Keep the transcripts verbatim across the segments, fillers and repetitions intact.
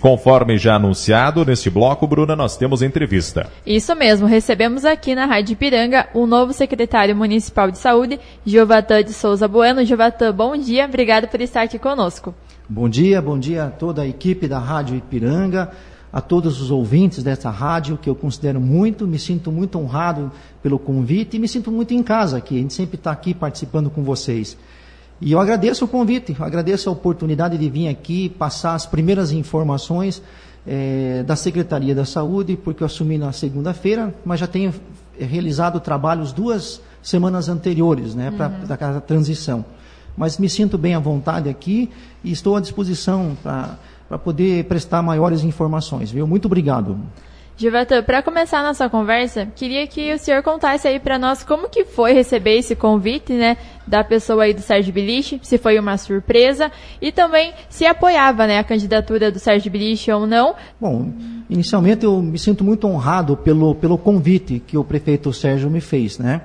Conforme já anunciado, neste bloco, Bruna, nós temos entrevista. Isso mesmo, recebemos aqui na Rádio Ipiranga o novo secretário municipal de saúde, Gilvatã de Souza Bueno. Gilvatã, bom dia, obrigado por estar aqui conosco. Bom dia, bom dia a toda a equipe da Rádio Ipiranga, a todos os ouvintes dessa rádio, que eu considero muito, me sinto muito honrado pelo convite e me sinto muito em casa aqui, a gente sempre está aqui participando com vocês. E eu agradeço o convite, eu agradeço a oportunidade de vir aqui passar as primeiras informações eh, da Secretaria da Saúde, porque eu assumi na segunda-feira, mas já tenho realizado trabalhos duas semanas anteriores, né, para uhum. da transição. Mas me sinto bem à vontade aqui e estou à disposição para para poder prestar maiores informações, viu? Muito obrigado. Gilvatã, para começar a nossa conversa, queria que o senhor contasse aí para nós como que foi receber esse convite, né, da pessoa aí do Sérgio Billich, se foi uma surpresa e também se apoiava, né, a candidatura do Sérgio Billich ou não. Bom, inicialmente eu me sinto muito honrado pelo, pelo convite que o prefeito Sérgio me fez, né?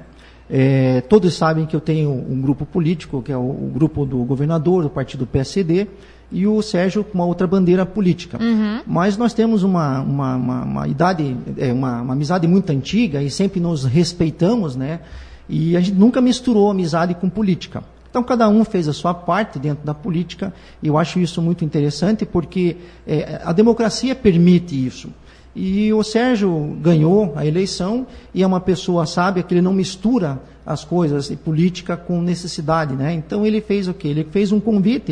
É, todos sabem que eu tenho um grupo político, que é o, o grupo do governador, do partido P S D, e o Sérgio com uma outra bandeira política. Uhum. Mas nós temos uma, uma, uma, uma idade, é, uma, uma amizade muito antiga e sempre nos respeitamos, né? E a gente nunca misturou amizade com política. Então, cada um fez a sua parte dentro da política, e eu acho isso muito interessante, porque é, a democracia permite isso. E o Sérgio ganhou a eleição e é uma pessoa sábia que ele não mistura as coisas, política com necessidade, né? Então, ele fez o quê? Ele fez um convite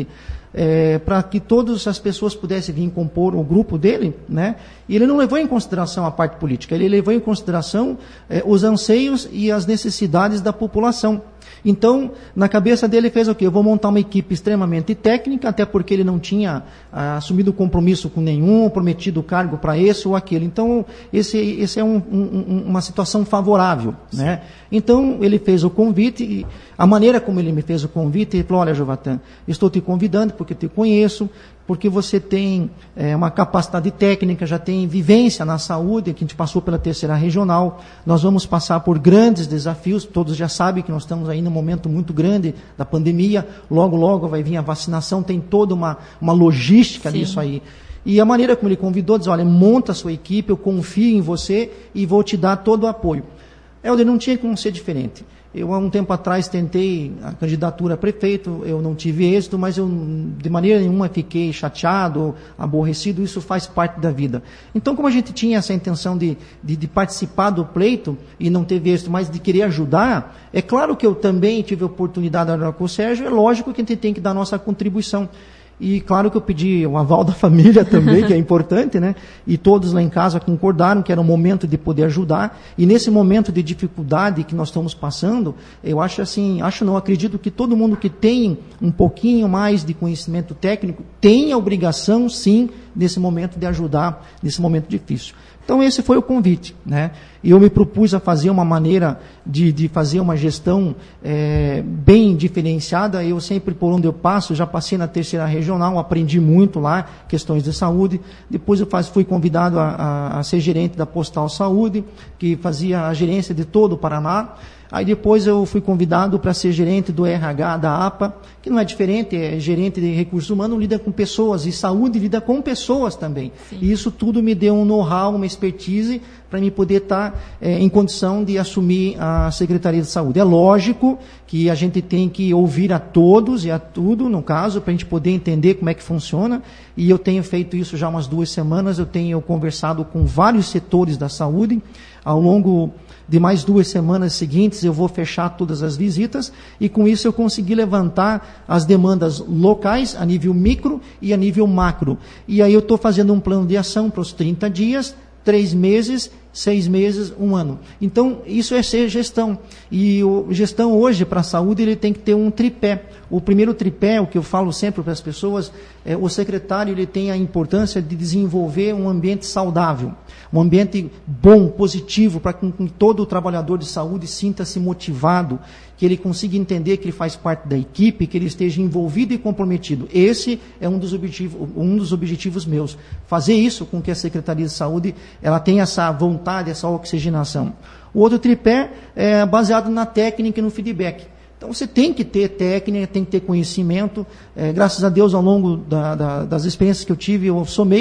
É, para que todas as pessoas pudessem vir compor o grupo dele, né? E ele não levou em consideração a parte política, ele levou em consideração é, os anseios e as necessidades da população. Então, na cabeça dele fez o quê? Eu vou montar uma equipe extremamente técnica, até porque ele não tinha ah, assumido compromisso com nenhum, prometido cargo para esse ou aquele. Então, esse, esse é um, um, uma situação favorável, né? Então, ele fez o convite, e a maneira como ele me fez o convite, ele falou: olha, Gilvatã, estou te convidando porque te conheço, porque você tem é, uma capacidade técnica, já tem vivência na saúde, que a gente passou pela terceira regional, nós vamos passar por grandes desafios, todos já sabem que nós estamos aí num momento muito grande da pandemia, logo, logo vai vir a vacinação, tem toda uma, uma logística Sim. nisso aí. E a maneira como ele convidou, diz: olha, monta a sua equipe, eu confio em você e vou te dar todo o apoio. Helder, não tinha como ser diferente. Eu, há um tempo atrás, tentei a candidatura a prefeito, eu não tive êxito, mas eu, de maneira nenhuma, fiquei chateado, aborrecido, isso faz parte da vida. Então, como a gente tinha essa intenção de, de, de participar do pleito e não teve êxito, mas de querer ajudar, é claro que eu também tive a oportunidade de ajudar com o Sérgio, é lógico que a gente tem que dar a nossa contribuição. E claro que eu pedi o aval da família também, que é importante, né? E todos lá em casa concordaram que era o momento de poder ajudar. E nesse momento de dificuldade que nós estamos passando, eu acho assim, acho não, acredito que todo mundo que tem um pouquinho mais de conhecimento técnico tem a obrigação, sim, nesse momento de ajudar, nesse momento difícil. Então esse foi o convite, né? E eu me propus a fazer uma maneira de, de fazer uma gestão é, bem diferenciada. Eu sempre, por onde eu passo, já passei na terceira regional, aprendi muito lá, questões de saúde. Depois eu faz, fui convidado a, a, a ser gerente da Postal Saúde, que fazia a gerência de todo o Paraná. Aí depois eu fui convidado para ser gerente do R H da A P A, que não é diferente, é gerente de recursos humanos, lida com pessoas, e saúde lida com pessoas também. Sim. E isso tudo me deu um know-how, uma expertise, para mim poder estar é, em condição de assumir a Secretaria de Saúde. É lógico que a gente tem que ouvir a todos e a tudo, no caso, para a gente poder entender como é que funciona, e eu tenho feito isso já umas duas semanas, eu tenho conversado com vários setores da saúde, ao longo de mais duas semanas seguintes eu vou fechar todas as visitas e com isso eu consegui levantar as demandas locais a nível micro e a nível macro. E aí eu estou fazendo um plano de ação para os trinta dias, três meses, seis meses, um ano. Então, isso é ser gestão. E o, gestão hoje, para a saúde, ele tem que ter um tripé. O primeiro tripé, o que eu falo sempre para as pessoas, é o secretário ele tem a importância de desenvolver um ambiente saudável, um ambiente bom, positivo, para que todo o trabalhador de saúde sinta-se motivado, que ele consiga entender que ele faz parte da equipe, que ele esteja envolvido e comprometido. Esse é um dos objetivos, um dos objetivos meus. Fazer isso com que a Secretaria de Saúde ela tenha essa vontade, essa oxigenação. O outro tripé é baseado na técnica e no feedback. Então, você tem que ter técnica, tem que ter conhecimento. É, graças a Deus, ao longo da, da, das experiências que eu tive, eu somei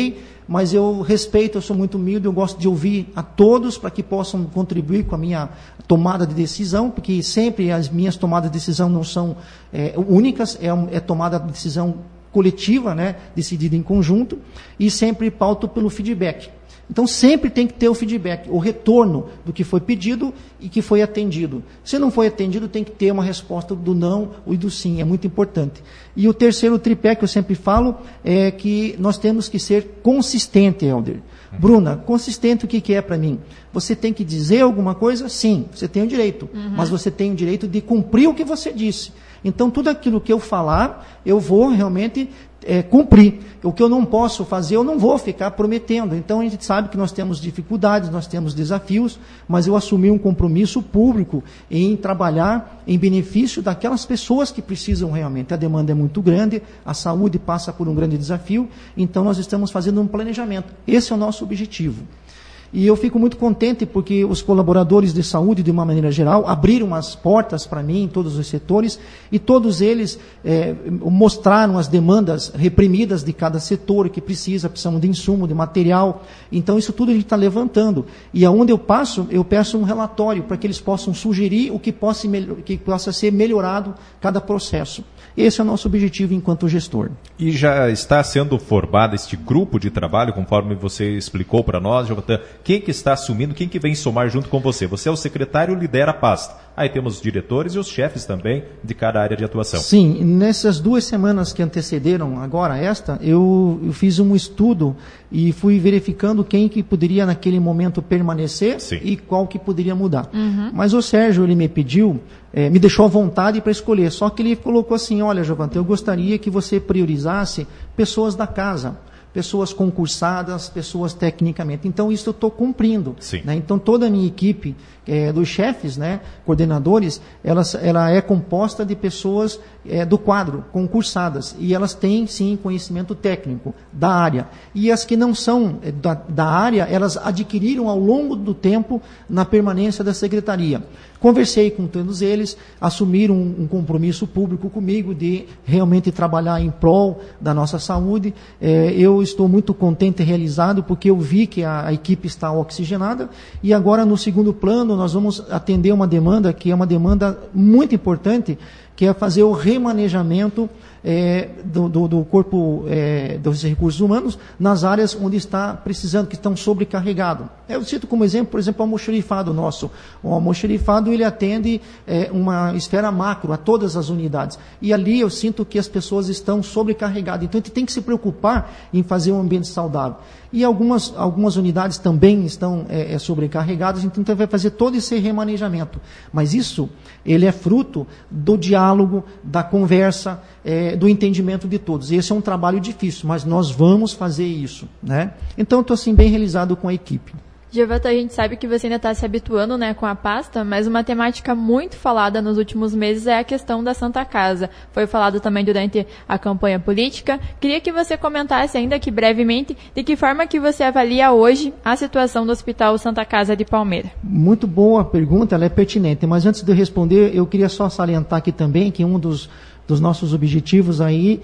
mas eu respeito, eu sou muito humilde, eu gosto de ouvir a todos para que possam contribuir com a minha tomada de decisão, porque sempre as minhas tomadas de decisão não são é, únicas, é, é tomada de decisão coletiva, né, decidida em conjunto, e sempre pauto pelo feedback. Então, sempre tem que ter o feedback, o retorno do que foi pedido e que foi atendido. Se não foi atendido, tem que ter uma resposta do não e do sim, é muito importante. E o terceiro tripé que eu sempre falo é que nós temos que ser consistente, Helder. Bruna, consistente o que, que é para mim? Você tem que dizer alguma coisa? Sim, você tem o direito, uhum. mas você tem o direito de cumprir o que você disse. Então, tudo aquilo que eu falar, eu vou realmente é, cumprir. O que eu não posso fazer, eu não vou ficar prometendo. Então, a gente sabe que nós temos dificuldades, nós temos desafios, mas eu assumi um compromisso público em trabalhar em benefício daquelas pessoas que precisam realmente. A demanda é muito grande, a saúde passa por um grande desafio, então nós estamos fazendo um planejamento. Esse é o nosso objetivo. E eu fico muito contente porque os colaboradores de saúde, de uma maneira geral, abriram as portas para mim em todos os setores e todos eles é, mostraram as demandas reprimidas de cada setor que precisa, precisam de insumo, de material. Então isso tudo a gente está levantando. E aonde eu passo, eu peço um relatório para que eles possam sugerir o que possa, que possa ser melhorado cada processo. Esse é o nosso objetivo enquanto gestor. E já está sendo formado este grupo de trabalho, conforme você explicou para nós, Jovatan? Quem que está assumindo, quem que vem somar junto com você? Você é o secretário, lidera a pasta. Aí temos os diretores e os chefes também de cada área de atuação. Sim, nessas duas semanas que antecederam agora esta, eu, eu fiz um estudo e fui verificando quem que poderia naquele momento permanecer Sim. e qual que poderia mudar. Uhum. Mas o Sérgio, ele me pediu, é, me deixou à vontade para escolher, só que ele colocou assim, olha, Jovatan, eu gostaria que você priorizasse pessoas da casa, pessoas concursadas, pessoas tecnicamente. Então, isso eu estou cumprindo. Né? Então, toda a minha equipe é, dos chefes, né, coordenadores, elas, ela é composta de pessoas é, do quadro, concursadas. E elas têm, sim, conhecimento técnico da área. E as que não são da, da área, elas adquiriram ao longo do tempo na permanência da secretaria. Conversei com todos eles, assumiram um, um compromisso público comigo de realmente trabalhar em prol da nossa saúde. É, eu estou muito contente e realizado porque eu vi que a, a equipe está oxigenada e agora no segundo plano nós vamos atender uma demanda que é uma demanda muito importante, que é fazer o remanejamento é, do, do, do corpo é, dos recursos humanos nas áreas onde está precisando, que estão sobrecarregados. Eu cito como exemplo, por exemplo, o almoxerifado nosso. O almoxerifado, ele atende é, uma esfera macro a todas as unidades. E ali eu sinto que as pessoas estão sobrecarregadas. Então, a gente tem que se preocupar em fazer um ambiente saudável. E algumas, algumas unidades também estão é, é, sobrecarregadas, então a gente vai fazer todo esse remanejamento. Mas isso, ele é fruto do diálogo, da conversa, é, do entendimento de todos. Esse é um trabalho difícil, mas nós vamos fazer isso. Né? Então, estou assim, bem realizado com a equipe. Jovatan, a gente sabe que você ainda está se habituando, né, com a pasta, mas uma temática muito falada nos últimos meses é a questão da Santa Casa. Foi falado também durante a campanha política. Queria que você comentasse, ainda que brevemente, de que forma que você avalia hoje a situação do Hospital Santa Casa de Palmeira. Muito boa pergunta, ela é pertinente, mas antes de eu responder, eu queria só salientar aqui também que um dos, dos nossos objetivos aí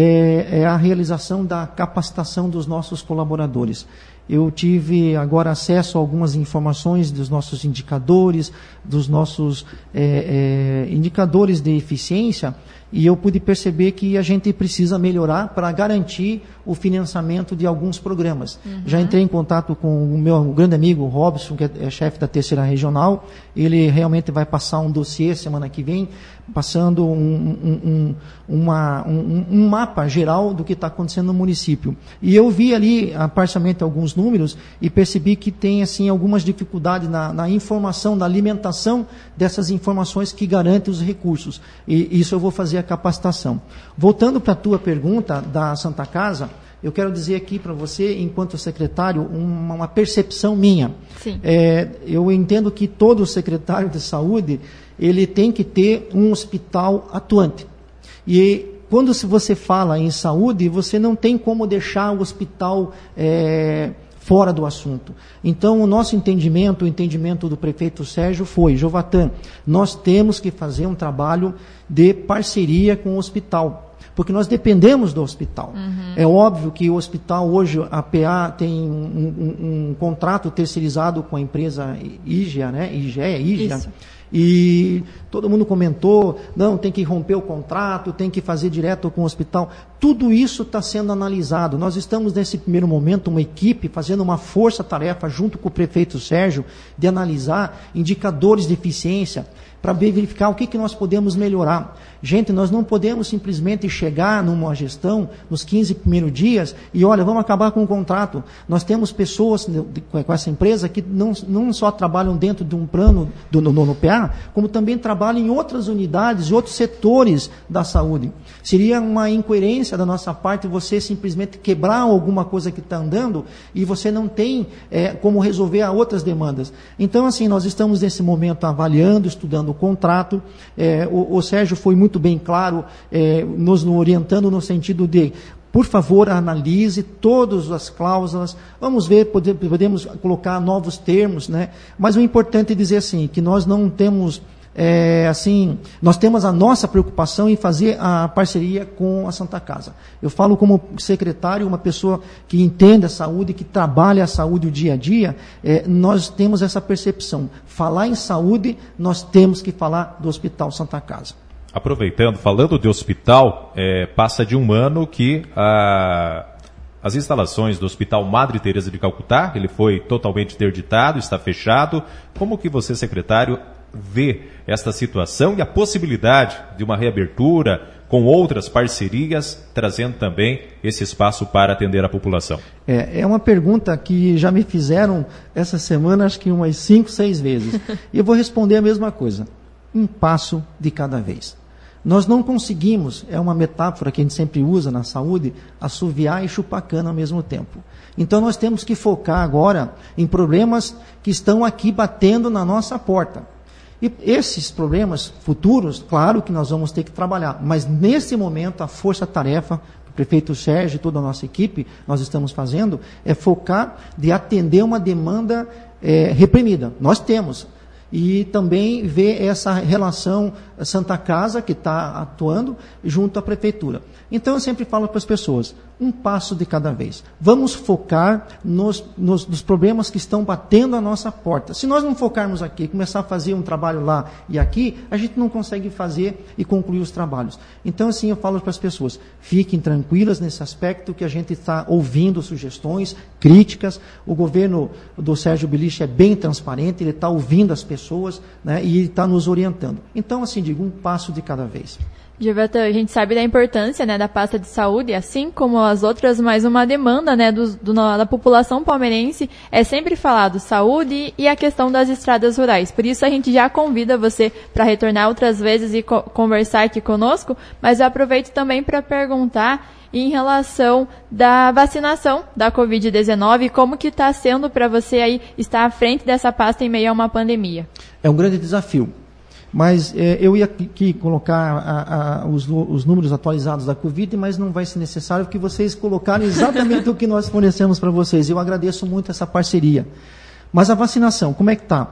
é, é a realização da capacitação dos nossos colaboradores. Eu tive agora acesso a algumas informações dos nossos indicadores, dos nossos é, é, indicadores de eficiência, e eu pude perceber que a gente precisa melhorar para garantir o financiamento de alguns programas. Uhum. Já entrei em contato com o meu grande amigo Robson, que é chefe da terceira regional. Ele realmente vai passar um dossiê semana que vem, passando um, um, um, uma, um, um mapa geral do que está acontecendo no município. E eu vi ali, parcialmente, alguns números e percebi que tem assim, algumas dificuldades na, na informação, na alimentação dessas informações que garantem os recursos. E isso eu vou fazer a capacitação. Voltando para a tua pergunta da Santa Casa, eu quero dizer aqui para você, enquanto secretário, uma, uma percepção minha. Sim. É, eu entendo que todo secretário de saúde, ele tem que ter um hospital atuante. E quando você fala em saúde, você não tem como deixar o hospital é, fora do assunto. Então, o nosso entendimento, o entendimento do prefeito Sérgio foi, Jovatan, nós temos que fazer um trabalho de parceria com o hospital. porque nós dependemos do hospital. Uhum. É óbvio que o hospital hoje, a P A tem um, um, um contrato terceirizado com a empresa IGEA, né? IGEA, IGEA. Isso. E todo mundo comentou, não, tem que romper o contrato, tem que fazer direto com o hospital. Tudo isso está sendo analisado. Nós estamos, nesse primeiro momento, uma equipe fazendo uma força-tarefa junto com o prefeito Sérgio de analisar indicadores de eficiência para verificar o que, que nós podemos melhorar. Gente, nós não podemos simplesmente chegar numa gestão nos quinze primeiros dias e, olha, vamos acabar com o contrato. Nós temos pessoas com essa empresa que não, não só trabalham dentro de um plano do, no, no P A, como também trabalham em outras unidades e outros setores da saúde. Seria uma incoerência da nossa parte você simplesmente quebrar alguma coisa que está andando e você não tem é, como resolver outras demandas. Então, assim, nós estamos nesse momento avaliando, estudando o contrato. É, o, o Sérgio foi muito bem claro, é, nos orientando no sentido de, por favor, analise todas as cláusulas, vamos ver, pode, podemos colocar novos termos, né? Mas o importante é dizer assim, que nós não temos... É, assim, nós temos a nossa preocupação em fazer a parceria com a Santa Casa. Eu falo como secretário, uma pessoa que entende a saúde, que trabalha a saúde o dia a dia, é, nós temos essa percepção. Falar em saúde, nós temos que falar do Hospital Santa Casa. Aproveitando, falando de hospital, é, passa de um ano que a... as instalações do Hospital Madre Teresa de Calcutá, ele foi totalmente interditado, está fechado. Como que você, secretário, vê esta situação e a possibilidade de uma reabertura com outras parcerias, trazendo também esse espaço para atender a população? É, é uma pergunta que já me fizeram essa semana, acho que umas cinco, seis vezes. E eu vou responder a mesma coisa. Um passo de cada vez. Nós não conseguimos, é uma metáfora que a gente sempre usa na saúde, assoviar e chupar cana ao mesmo tempo. Então nós temos que focar agora em problemas que estão aqui batendo na nossa porta. E esses problemas futuros, claro que nós vamos ter que trabalhar, mas nesse momento a força-tarefa, o prefeito Sérgio e toda a nossa equipe, nós estamos fazendo, é focar de atender uma demanda é, reprimida. Nós temos. E também ver essa relação Santa Casa, que está atuando, junto à prefeitura. Então eu sempre falo para as pessoas, um passo de cada vez. Vamos focar nos, nos, nos problemas que estão batendo a nossa porta. Se nós não focarmos aqui, começar a fazer um trabalho lá e aqui, a gente não consegue fazer e concluir os trabalhos. Então assim eu falo para as pessoas, fiquem tranquilas nesse aspecto, que a gente está ouvindo sugestões, críticas. O governo do Sérgio Beliche é bem transparente, ele está ouvindo as pessoas, né, e está nos orientando. Então assim, digo, um passo de cada vez. Gilberto, a gente sabe da importância, né, da pasta de saúde, assim como as outras, mas uma demanda, né, do, do, da população palmeirense é sempre falado saúde e a questão das estradas rurais. Por isso a gente já convida você para retornar outras vezes e co- conversar aqui conosco, mas eu aproveito também para perguntar em relação da vacinação da covid dezenove, como que está sendo para você aí estar à frente dessa pasta em meio a uma pandemia? É um grande desafio. Mas é, eu ia aqui colocar a, a, os, os números atualizados da Covid, mas não vai ser necessário, porque vocês colocaram exatamente o que nós fornecemos para vocês. Eu agradeço muito essa parceria. Mas a vacinação, como é que está?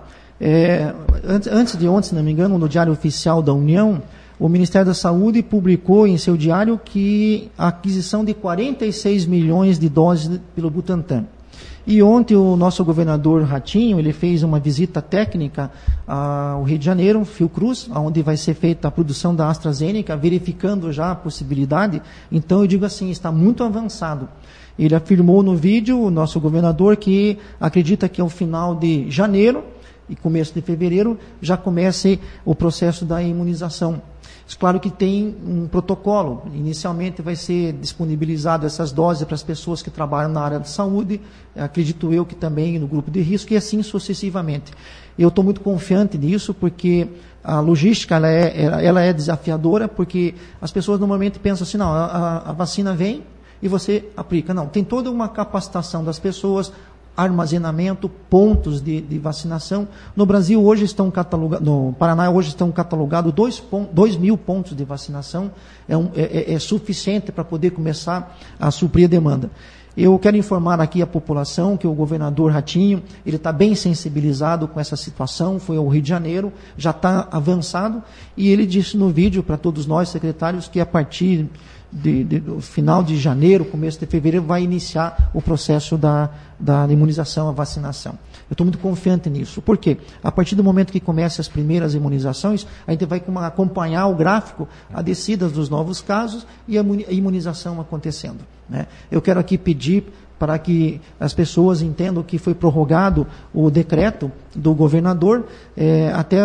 É, antes, antes de ontem, se não me engano, no Diário Oficial da União, o Ministério da Saúde publicou em seu diário que a aquisição de quarenta e seis milhões de doses pelo Butantan. E ontem o nosso governador Ratinho, ele fez uma visita técnica ao Rio de Janeiro, Fiocruz, onde vai ser feita a produção da AstraZeneca, verificando já a possibilidade. Então eu digo assim, está muito avançado. Ele afirmou no vídeo, o nosso governador, que acredita que ao final de janeiro e começo de fevereiro já comece o processo da imunização. Claro que tem um protocolo. Inicialmente vai ser disponibilizado essas doses para as pessoas que trabalham na área de saúde, acredito eu que também no grupo de risco, e assim sucessivamente. Eu estou muito confiante nisso, porque a logística ela é, ela é desafiadora, porque as pessoas normalmente pensam assim, não, a, a vacina vem e você aplica. Não, tem toda uma capacitação das pessoas, armazenamento, pontos de, de vacinação. No Brasil hoje estão catalogados, no Paraná hoje estão catalogados dois mil pontos de vacinação, é, um, é, é suficiente para poder começar a suprir a demanda. Eu quero informar aqui a população que o governador Ratinho, ele está bem sensibilizado com essa situação, foi ao Rio de Janeiro, já está avançado, e ele disse no vídeo para todos nós, secretários, que a partir de, de, do final de janeiro, começo de fevereiro, vai iniciar o processo da, da imunização, a vacinação. Eu estou muito confiante nisso. Por quê? A partir do momento que começam as primeiras imunizações, a gente vai acompanhar o gráfico, a descida dos novos casos e a imunização acontecendo, né? Eu quero aqui pedir para que as pessoas entendam que foi prorrogado o decreto do governador é, até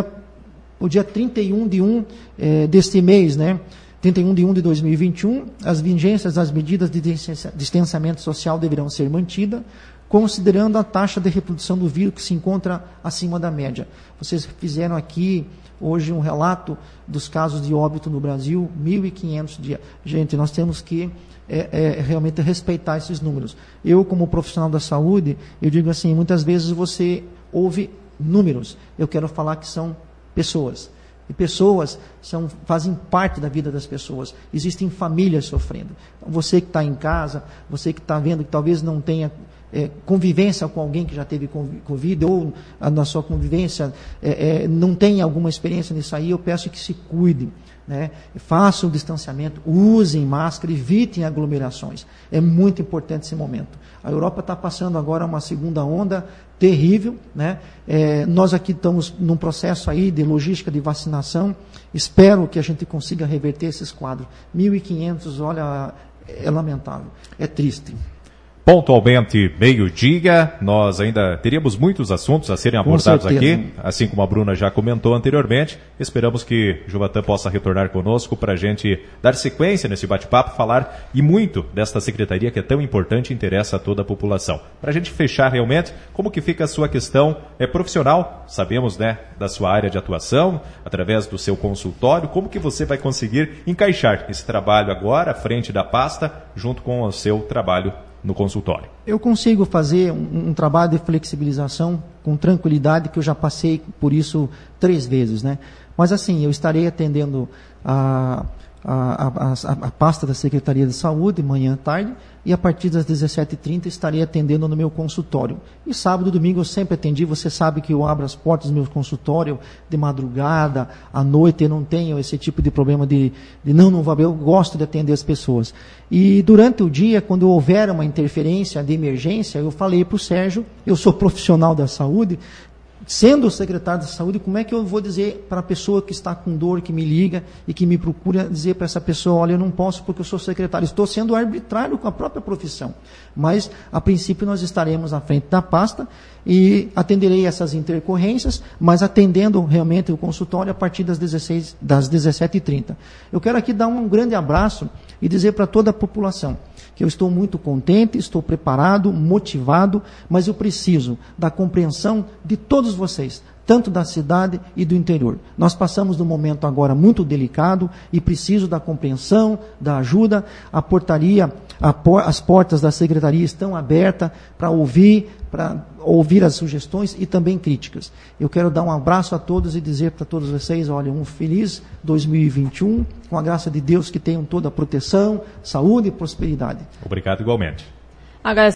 o dia trinta e um de um é, deste mês, né? trinta e um de um de dois mil e vinte e um, as vigências das medidas de distanciamento social deverão ser mantidas, considerando a taxa de reprodução do vírus que se encontra acima da média. Vocês fizeram aqui hoje um relato dos casos de óbito no Brasil, mil e quinhentos dias. Gente, nós temos que é, é, realmente respeitar esses números. Eu, como profissional da saúde, eu digo assim, muitas vezes você ouve números. Eu quero falar que são pessoas. E pessoas são, fazem parte da vida das pessoas. Existem famílias sofrendo. Você que está em casa, você que está vendo que talvez não tenha é, convivência com alguém que já teve Covid, ou a, na sua convivência é, é, não tem alguma experiência nisso aí, eu peço que se cuidem, né? Façam o distanciamento, usem máscara, evitem aglomerações. É muito importante esse momento. A Europa está passando agora uma segunda onda terrível, né? É, nós aqui estamos num processo aí de logística de vacinação. Espero que a gente consiga reverter esses quadros. mil e quinhentos, olha, é lamentável, é triste. Pontualmente, meio-dia, nós ainda teríamos muitos assuntos a serem abordados aqui, assim como a Bruna já comentou anteriormente. Esperamos que Juvatan possa retornar conosco para a gente dar sequência nesse bate-papo, falar e muito desta secretaria que é tão importante e interessa a toda a população. Para a gente fechar realmente, como que fica a sua questão é, profissional? Sabemos, né, da sua área de atuação, através do seu consultório, como que você vai conseguir encaixar esse trabalho agora à frente da pasta, junto com o seu trabalho no consultório? Eu consigo fazer um, um trabalho de flexibilização com tranquilidade, que eu já passei por isso três vezes, né? Mas assim, eu estarei atendendo a, a, a, a, a pasta da Secretaria de Saúde, manhã e tarde, e a partir das dezessete e trinta estarei atendendo no meu consultório. E sábado e domingo eu sempre atendi, você sabe que eu abro as portas do meu consultório de madrugada, à noite, eu não tenho esse tipo de problema de, de não, não vou, eu gosto de atender as pessoas. E durante o dia, quando houver uma interferência de emergência, eu falei para o Sérgio, eu sou profissional da saúde, sendo o secretário da saúde, como é que eu vou dizer para a pessoa que está com dor, que me liga e que me procura, dizer para essa pessoa, olha, eu não posso porque eu sou secretário, estou sendo arbitrário com a própria profissão. Mas, a princípio, nós estaremos à frente da pasta e atenderei essas intercorrências, mas atendendo realmente o consultório a partir das, dezesseis, das dezessete e trinta. Eu quero aqui dar um grande abraço e dizer para toda a população que eu estou muito contente, estou preparado, motivado, mas eu preciso da compreensão de todos vocês, tanto da cidade e do interior. Nós passamos num momento agora muito delicado e preciso da compreensão, da ajuda. A portaria, a por, as portas da secretaria estão abertas para ouvir, para ouvir as sugestões e também críticas. Eu quero dar um abraço a todos e dizer para todos vocês, olha, um feliz dois mil e vinte e um, com a graça de Deus, que tenham toda a proteção, saúde e prosperidade. Obrigado igualmente. Agora